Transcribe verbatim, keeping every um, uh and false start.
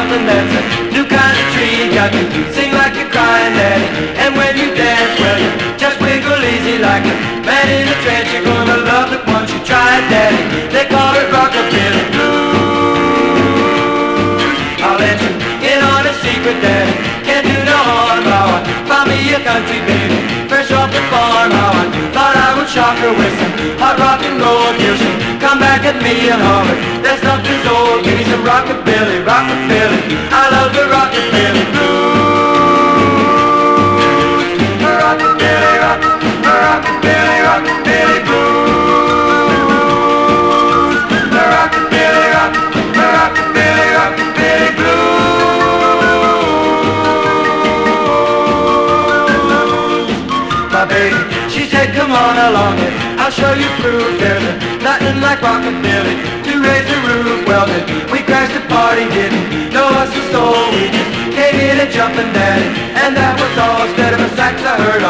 something that's a new kind of tree. Got to sing like you're crying, daddy. And when you dance, well, you just wiggle easy like a man in a trance. You're gonna love it once you try it, daddy. They call it rockabilly blues. I'll let you in on a secret, daddy. Can't do no harm. How I found me a country baby, fresh off the farm. How I thought I would shock her with some hot rock and roll till she come back at me and holler, there's nothing old. Give me some rockabilly, rockabilly. I love the rockabilly blues. Rockabilly, rock, rockabilly, rockabilly blues. Rockabilly, rock, rockabilly, rockabilly blues. My baby, she said, come on along it, I'll show you proof. There's nothing like rockabilly to raise the roof. Well then, we crashed the party, didn't know us a soul. We just came in and jumping, daddy, and that was all. Instead of a sax I heard